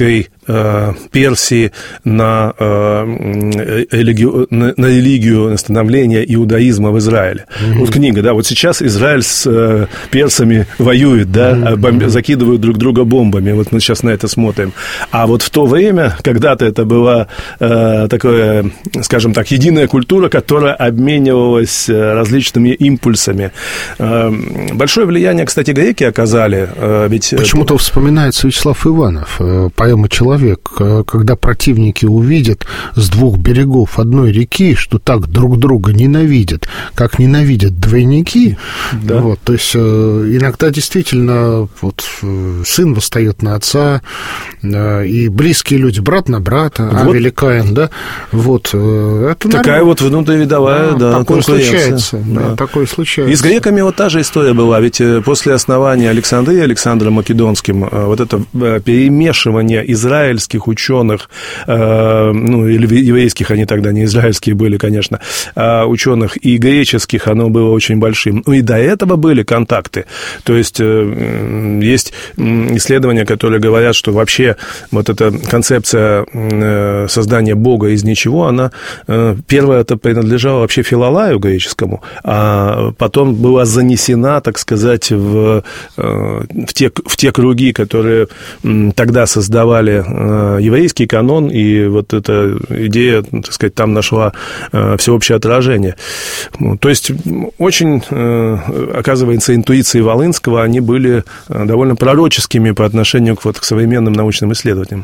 Персии на, религию, на религию, на становление иудаизма в Израиле. Mm-hmm. Вот книга, да, вот сейчас Израиль с персами воюет, да, mm-hmm. бомби, закидывают друг друга бомбами, вот мы сейчас на это смотрим. А вот в то время, когда-то это была э, такая, скажем так, единая культура, которая обменивалась различными импульсами. Э, большое влияние, кстати, греки оказали, э, ведь... Почему-то вспоминается Вячеслав Иванов, э, поэма «Человек», э, когда противники увидят с двух берегов одной реки, что так друг друга ненавидят, как ненавидят двойники, да. Вот, то есть э, иногда действительно вот, э, сын восстает на отца, э, и близкие люди, брат на брата, вот. А великаин, да, вот. Э, это такая нормально. Вот внутривидовая, да, да, такое случается, да. Да, такое случается. И с греками вот та же история была, ведь после основания Александрии Александром Македонским вот это перемешивание израильских ученых, ну, или еврейских, они тогда не израильские были, конечно, ученых, и греческих, оно было очень большим. Ну, и до этого были контакты. То есть, есть исследования, которые говорят, что вообще вот эта концепция создания Бога из ничего, она, первая это принадлежала вообще Филолаю греческому, а потом была занесена, так сказать, в, в, те, в те круги, которые тогда создавали еврейский канон, и вот эта идея, так сказать, там нашла всеобщее отражение. То есть, очень, оказывается, интуиции Волынского, они были довольно пророческими по отношению к, вот, к современным научным исследованиям.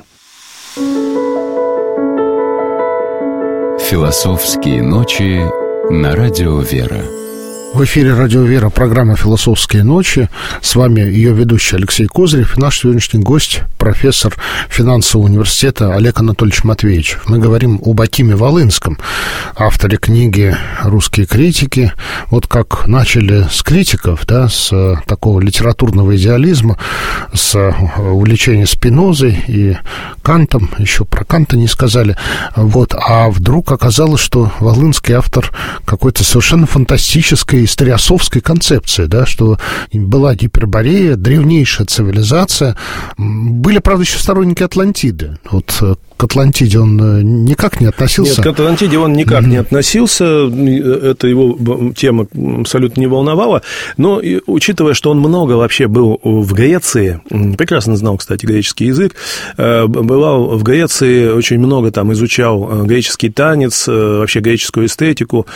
Философские ночи на радио «Вера». В эфире «Радио Вера» программа «Философские ночи». С вами ее ведущий Алексей Козырев и наш сегодняшний гость, профессор финансового университета Олег Анатольевич Матвеевич. Мы говорим об Акиме Волынском, авторе книги «Русские критики». Вот как начали с критиков, да, с такого литературного идеализма, с увлечения Спинозой и Кантом, еще про Канта не сказали, вот, а вдруг оказалось, что Волынский автор какой-то совершенно фантастической историосовской концепции, да, что была Гиперборея, древнейшая цивилизация. Были, правда, еще сторонники Атлантиды. Вот к Атлантиде он никак не относился? Нет, к Атлантиде он никак mm-hmm. не относился. Это его тема абсолютно не волновала. Но, и, учитывая, что он много вообще был в Греции, прекрасно знал, кстати, греческий язык, бывал в Греции, очень много там изучал греческий танец, вообще греческую эстетику,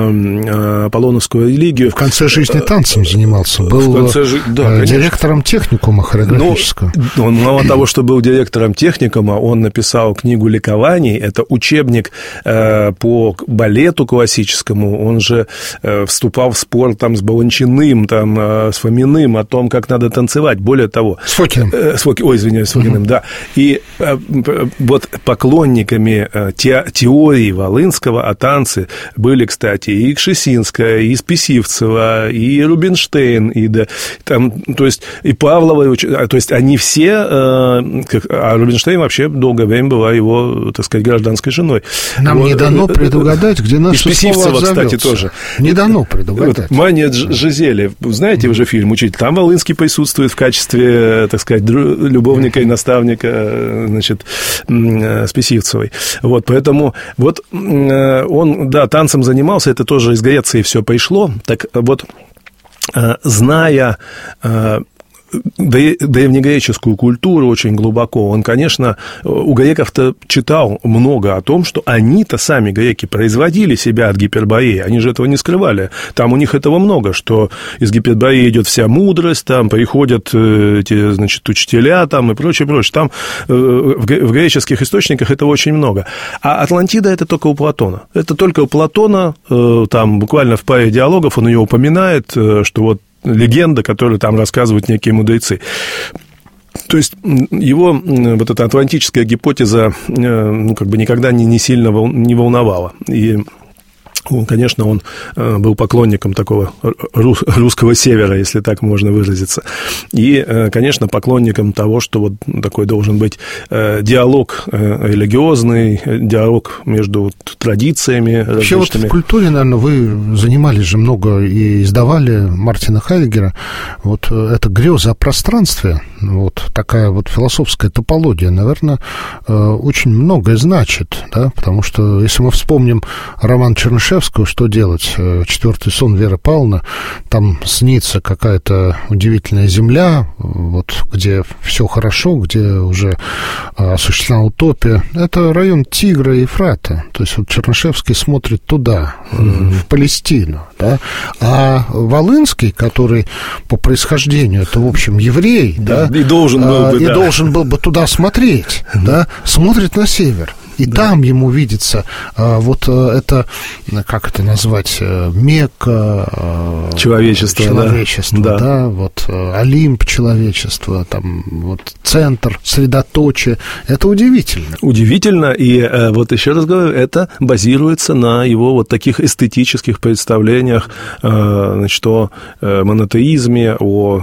аполлоновскую религию. В конце жизни танцем занимался. Был в конце жи... да, директором техникума хореографического. Но он мало того, что был директором техникума, он написал книгу «Ликований». Это учебник э, по балету классическому. Он же э, вступал в спор там, с Баланчиным, там, э, с Фоминым о том, как надо танцевать. Более того... С Фокиным. Э, с Фоки... Ой, извиняюсь, с Фокиным, uh-huh. да. И э, вот поклонниками э, те, теории Волынского о танце были, кстати, и Кшесинская, и Списивцева, и Рубинштейн, и, да, там, то есть, и Павлова, то есть, они все... Э, как, а Рубинштейн вообще долгое время была его, так сказать, гражданской женой. Нам вот, не дано предугадать, где наше слово отзовется. Кстати, тоже. Не дано предугадать. Вот, «Мания Жизели». Знаете mm-hmm. уже фильм «Учитель»? Там Волынский присутствует в качестве, так сказать, любовника mm-hmm. и наставника, значит, Списивцевой. Вот, поэтому вот он, да, танцем занимался, это тоже из Греции все пришло. Так вот, зная древнегреческую культуру очень глубоко, он, конечно, у греков-то читал много о том, что они-то сами, греки, производили себя от Гипербореи, они же этого не скрывали. Там у них этого много, что из Гипербореи идет вся мудрость, там приходят эти, значит, учителя там и прочее, прочее. Там в греческих источниках этого очень много. А Атлантида – это только у Платона. Это только у Платона, там буквально в паре диалогов он ее упоминает, что вот легенда, которую там рассказывают некие мудрецы. То есть его вот эта атлантическая гипотеза ну, как бы никогда не, не сильно вол, не волновала. И Он, конечно, он был поклонником такого русского севера, если так можно выразиться. И, конечно, поклонником того, что вот такой должен быть диалог религиозный, диалог между традициями вообще различными. Вот в культуре, наверное, вы занимались же много и издавали Мартина Хайдеггера. Вот эта греза о пространстве, вот такая вот философская топология, наверное, очень многое значит, да, потому что если мы вспомним роман Чернышевского «Что делать?», «Четвертый сон» Веры Павловны, там снится какая-то удивительная земля, вот, где все хорошо, где уже осуществлена утопия. Это район Тигра и Ефрата. То есть вот Чернышевский смотрит туда, mm-hmm. в Палестину. Да? А Волынский, который по происхождению это, в общем, еврей, да, да, и, должен был бы, и да. должен был бы туда смотреть, mm-hmm. да, смотрит на север. И да. там ему видится а, вот это, как это назвать, Мекка, человечество, человечество да. Да. да, вот Олимп человечества, там вот центр, средоточие. Это удивительно. Удивительно, и вот еще раз говорю, это базируется на его вот таких эстетических представлениях, значит, о монотеизме, о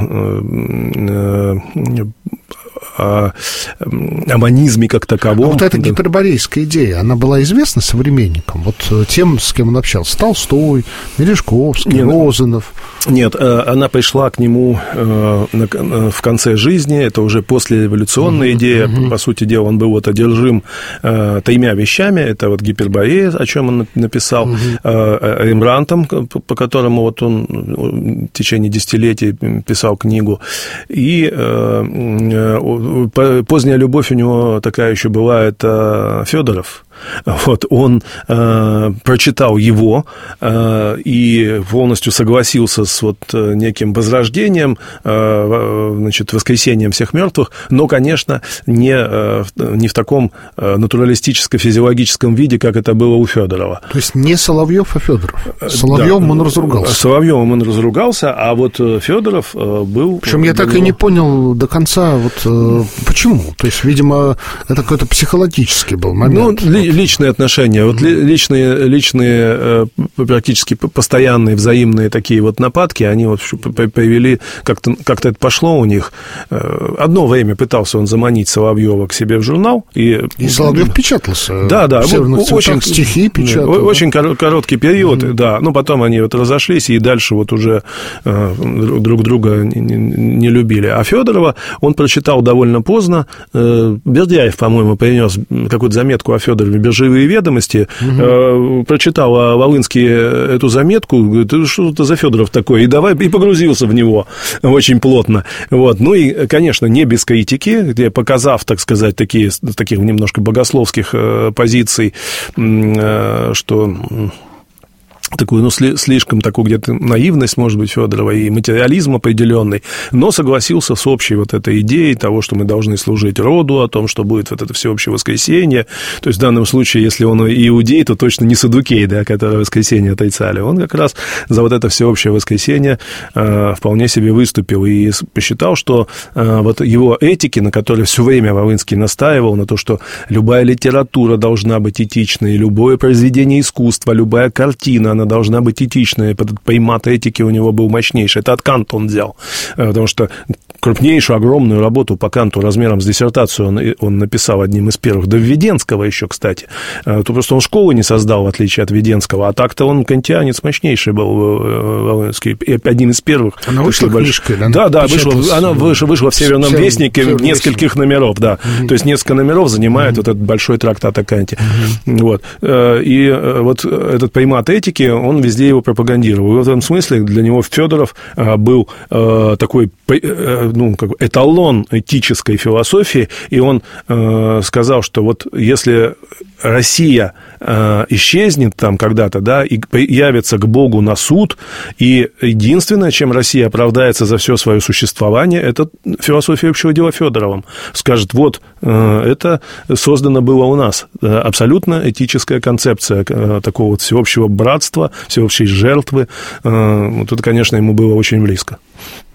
о амонизме как таковом. А вот эта гиперборейская идея, она была известна современникам? Вот тем, с кем он общался? Толстой, Мережковский, нет, Розанов? Нет, она пришла к нему в конце жизни, это уже послереволюционная uh-huh, идея. Uh-huh. По сути дела, он был вот одержим тремя вещами. Это вот гиперборея, о чем он написал, uh-huh. Рембрандтом, по которому вот он в течение десятилетий писал книгу, и поздняя любовь у него такая еще была, это Федоров. Вот, он э, прочитал его э, и полностью согласился с вот неким возрождением, э, значит, воскресением всех мертвых, но, конечно, не, э, не в таком натуралистическо-физиологическом виде, как это было у Федорова. То есть не Соловьев, а Федоров. Соловьевым да, он разругался. Соловьевым он разругался, а вот Федоров был... Причем я так и не понял до конца, вот почему. То есть, видимо, это какой-то психологический был момент. Ну, личные отношения, вот личные, личные, практически постоянные, взаимные такие вот нападки, они вот привели, как-то, как-то это пошло у них. Одно время пытался он заманить Соловьева к себе в журнал. И, и Соловьев печатался. Да, да. Очень, стихи печатал. Очень да. короткий период, mm-hmm. да. Ну, потом они вот разошлись и дальше вот уже друг друга не, не любили. А Федорова он прочитал довольно поздно. Бердяев, по-моему, принес какую-то заметку о Федорове, «Биржевые ведомости», угу. прочитал о Волынске эту заметку, говорит, что это за Федоров такой, и давай, и погрузился в него очень плотно. Вот. Ну и, конечно, не без критики, где, показав, так сказать, такие, таких немножко богословских позиций, что... такую, ну, слишком такую где-то наивность, может быть, Федорова и материализм определенный, но согласился с общей вот этой идеей того, что мы должны служить роду, о том, что будет вот это всеобщее воскресенье. То есть в данном случае, если он иудей, то точно не саддукей, да, которые воскресенье отрицали. Он как раз за вот это всеобщее воскресенье э, вполне себе выступил и посчитал, что э, вот его этики, на которой все время Волынский настаивал, на то, что любая литература должна быть этичной, любое произведение искусства, любая картина, она должна быть этичной. Этот примат этики у него был мощнейший. Это от Канта он взял. Потому что крупнейшую, огромную работу по Канту размером с диссертацию он, он написал одним из первых. До Введенского еще, кстати. То просто он школы не создал, в отличие от Введенского. А так-то он кантианец мощнейший был, Волынский. Один из первых. Она вышла книжкой, да? Да, да, вышла, она вышла, вышла в «Северном Север, вестнике» Север, нескольких Север. номеров, да. Угу. То есть несколько номеров занимает угу. вот этот большой трактат о Канте. Угу. Вот. И вот этот примат этики, он везде его пропагандировал. И в этом смысле для него Федоров был такой, ну, как бы эталон этической философии, и он сказал, что вот если Россия исчезнет там когда-то, да, и явится к Богу на суд, и единственное, чем Россия оправдается за все свое существование, это философия общего дела Федоровым. Скажет, вот, это создано было у нас. Абсолютно этическая концепция такого вот всеобщего братства, всеобщей жертвы. Вот это, конечно, ему было очень близко.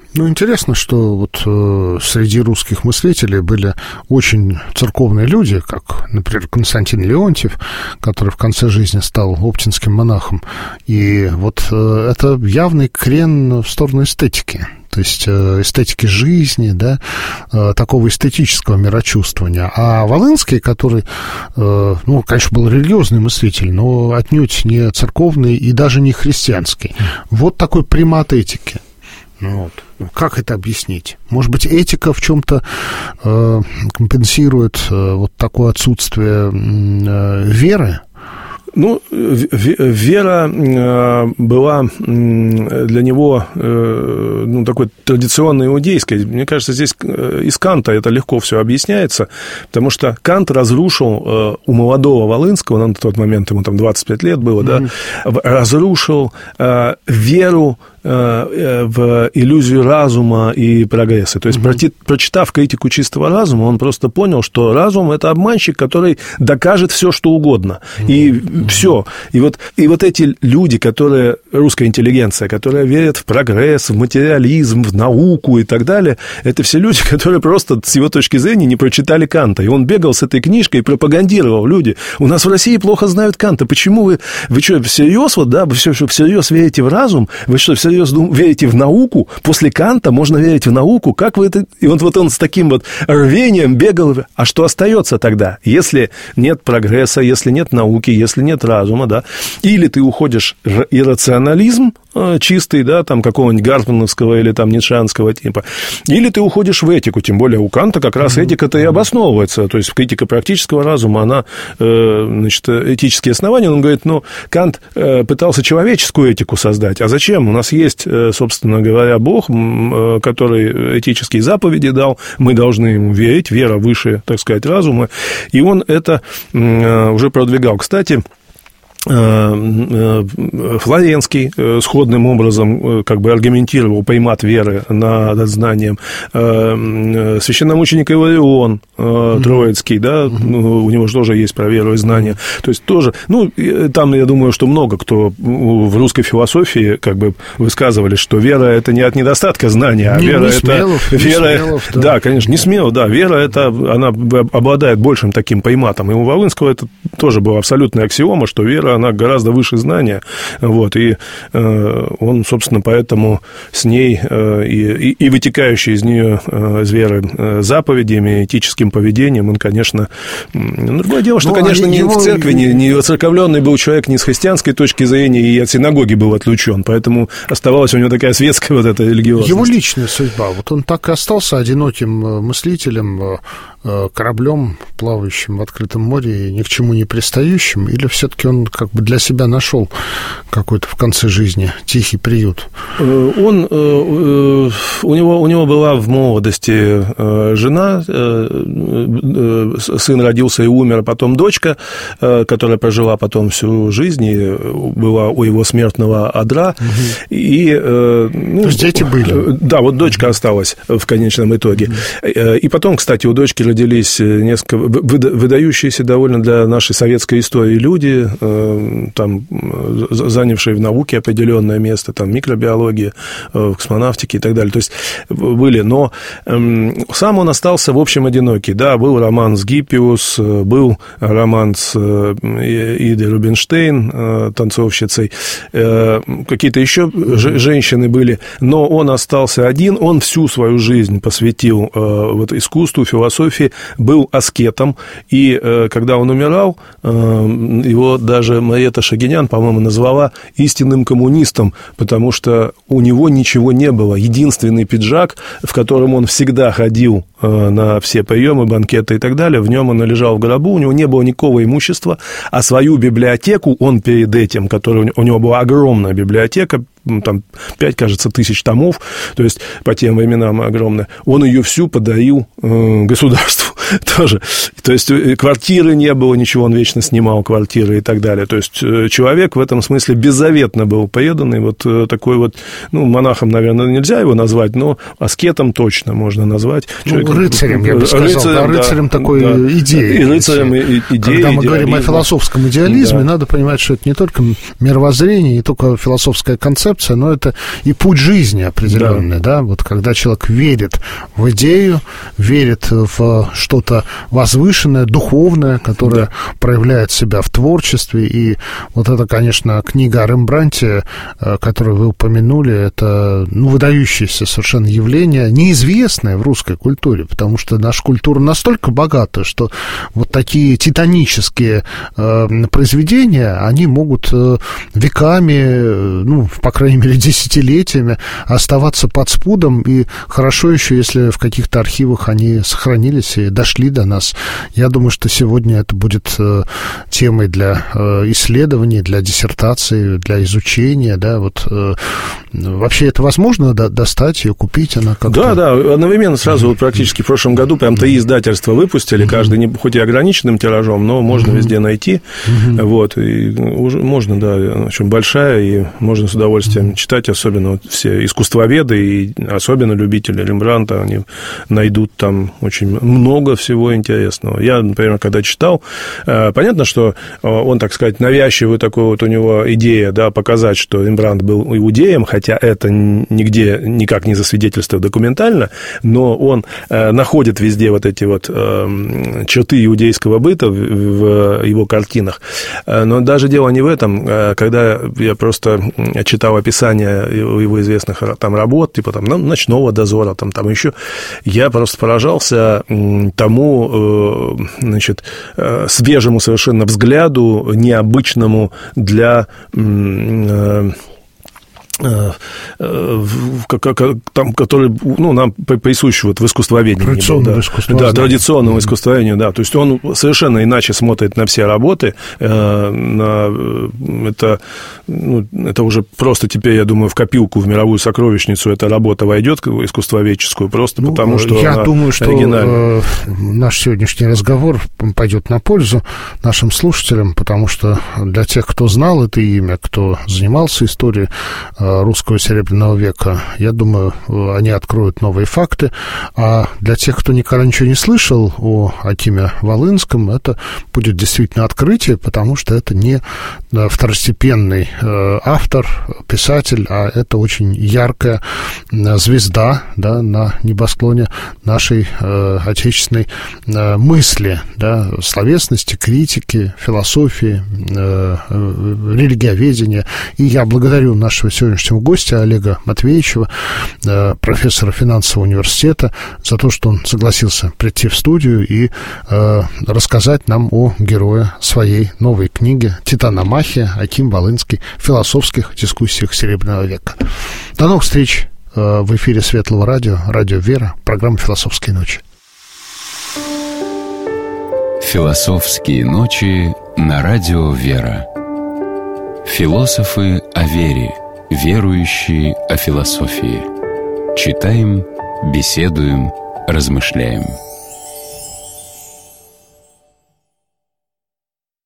Ну, интересно, что вот э, среди русских мыслителей были очень церковные люди, как, например, Константин Леонтьев, который в конце жизни стал оптинским монахом. И вот э, это явный крен в сторону эстетики. То есть эстетики жизни, да, такого эстетического мирочувствования. А Волынский, который, ну, конечно, был религиозный мыслитель, но отнюдь не церковный и даже не христианский. Вот такой примат этики. Вот. Как это объяснить? Может быть, этика в чем-то э, компенсирует э, вот такое отсутствие э, веры? Ну, вера была для него, ну, такой традиционной иудейской. Мне кажется, здесь из Канта это легко все объясняется, потому что Кант разрушил у молодого Волынского, на тот момент ему там двадцать пять лет было, mm-hmm. да, разрушил веру в иллюзию разума и прогресса. То есть, mm-hmm. прочитав критику чистого разума, он просто понял, что разум – это обманщик, который докажет все, что угодно. Mm-hmm. И mm-hmm. все. И вот, и вот эти люди, которые, русская интеллигенция, которая верит в прогресс, в материализм, в науку и так далее, это все люди, которые просто, с его точки зрения, не прочитали Канта. И он бегал с этой книжкой и пропагандировал. Люди, у нас в России плохо знают Канта. Почему вы, вы что, всерьез, вот, да, вы все, что, всерьез верите в разум? Вы что, всерьез верите в науку? После Канта можно верить в науку? Как вы это... И вот, вот он с таким вот рвением бегал. А что остается тогда? Если нет прогресса, если нет науки, если нет разума, да, или ты уходишь в иррационализм чистый, да, там какого-нибудь гартмановского или там ницшеанского типа, или ты уходишь в этику, тем более у Канта как раз mm-hmm. этика-то и обосновывается, то есть критика практического разума, она, э, значит, этические основания, он говорит, ну, Кант э, пытался человеческую этику создать, а зачем? У нас есть, э, собственно говоря, Бог, э, который этические заповеди дал, мы должны ему верить, вера выше, так сказать, разума, и он это э, уже продвигал. Кстати, Флоренский сходным образом как бы аргументировал примат веры над знанием. Священномученик Иларион Троицкий, да, mm-hmm. у него же тоже есть про веру и знания. То есть тоже, ну, там, я думаю, что много кто в русской философии как бы высказывали, что вера – это не от недостатка знания, а не, вера – не это… Смелов, вера, не Смелов, да. да, конечно, не смело, да, вера – это, она обладает большим таким приматом. И у Волынского это тоже была абсолютная аксиома, что вера, она гораздо выше знания, вот, и э, он, собственно, поэтому с ней э, и, и вытекающие из нее э, из веры э, заповедями, этическим поведением, он, конечно, ну, другое дело, что, ну, конечно, ни его... в церкви, не, не оцерковленный был человек ни с христианской точки зрения, и от синагоги был отлучен, поэтому оставалась у него такая светская вот эта религиозность. Его личная судьба, вот он так и остался одиноким мыслителем, кораблем, плавающим в открытом море и ни к чему не пристающим, или все-таки он как бы для себя нашел какой-то в конце жизни тихий приют? Он, у него, у него была в молодости жена, сын родился и умер, а потом дочка, которая прожила потом всю жизнь, и была у его смертного одра. Угу. И, ну, то есть дети были? Да, вот дочка осталась в конечном итоге. Угу. И потом, кстати, у дочки родились несколько выдающиеся довольно для нашей советской истории люди, там, занявшие в науке определенное место, там, микробиология, в космонавтике и так далее. То есть были, но сам он остался, в общем, одинокий. Да, был роман с Гиппиус, был роман с Идой Рубинштейн, танцовщицей, какие-то еще женщины были, но он остался один, он всю свою жизнь посвятил вот искусству, философии, был аскетом, и когда он умирал, его даже Мариэтта Шагинян, по-моему, назвала истинным коммунистом, потому что у него ничего не было. Единственный пиджак, в котором он всегда ходил на все приемы, банкеты и так далее, в нем он лежал в гробу, у него не было никакого имущества, а свою библиотеку он перед этим, который, у него была огромная библиотека, там пять, кажется, тысяч томов, то есть по тем временам огромная, он ее всю подарил э, государству. тоже. То есть квартиры не было, ничего, он вечно снимал квартиры и так далее. То есть человек в этом смысле беззаветно был преданный, вот такой вот, ну, монахом, наверное, нельзя его назвать, но аскетом точно можно назвать. Ну, человек, рыцарем, я бы сказал, рыцарем, да, рыцарем да, такой да, идеи. И рыцарем и, идеи. Когда мы говорим о философском идеализме, да. надо понимать, что это не только мировоззрение, не только философская концепция, но это и путь жизни определенный, да, да? Вот когда человек верит в идею, верит в что-то возвышенное, духовное, которое да. проявляет себя в творчестве, и вот это, конечно, книга о Рембрандте, которую вы упомянули, это, ну, выдающееся совершенно явление, неизвестное в русской культуре, потому что наша культура настолько богата, что вот такие титанические э, произведения, они могут э, веками, ну, по крайней мере, десятилетиями оставаться под спудом, и хорошо еще, если в каких-то архивах они сохранились и дошли до нас. Я думаю, что сегодня это будет э, темой для э, исследований, для диссертации, для изучения, да, вот э, вообще это возможно до, достать ее, купить, она как-то... Да, да, одновременно сразу mm-hmm. вот практически в прошлом году прям три издательства выпустили, mm-hmm. каждый, не, хоть и ограниченным тиражом, но можно mm-hmm. везде найти, mm-hmm. вот, и уже можно, да, очень большая, и можно с удовольствием mm-hmm. читать, особенно вот все искусствоведы, и особенно любители Рембрандта, они найдут там очень много всего интересного. Я, например, когда читал, понятно, что он, так сказать, навязчивый такой вот у него идея, да, показать, что Рембрандт был иудеем, хотя это нигде никак не засвидетельствовано документально, но он э, находит везде вот эти вот э, черты иудейского быта в, в его картинах. Но даже дело не в этом. Когда я просто читал описание его известных там работ, типа там «Ночного дозора», там, там еще, я просто поражался тому, значит, свежему совершенно взгляду, необычному для... там, который, ну, нам присущ вот в искусствоведении. Традиционному да. искусствоведению. Да, традиционному mm-hmm. искусствоведению, да. То есть он совершенно иначе смотрит на все работы. На, это, ну, это уже просто теперь, я думаю, в копилку, в мировую сокровищницу эта работа войдет, искусствоведческую, просто ну, потому что я думаю, что э, наш сегодняшний разговор пойдет на пользу нашим слушателям, потому что для тех, кто знал это имя, кто занимался историей русского серебряного века, я думаю, они откроют новые факты. А для тех, кто никогда ничего не слышал о Акиме Волынском, это будет действительно открытие, потому что это не второстепенный автор, писатель, а это очень яркая звезда, да, на небосклоне нашей э, отечественной э, мысли, да, словесности, критики, философии, э, э, религиоведения. И я благодарю нашего сегодняшнего гостя Олега Матвеевичева, профессора финансового университета, за то, что он согласился прийти в студию и э, рассказать нам о герое своей новой книги «Титаномахия. Аким Волынский. В философских дискуссиях Серебряного века». До новых встреч э, в эфире Светлого радио, радио «Вера», программа «Философские ночи». «Философские ночи» на радио «Вера». Философы о вере, верующие о философии. Читаем, беседуем, размышляем.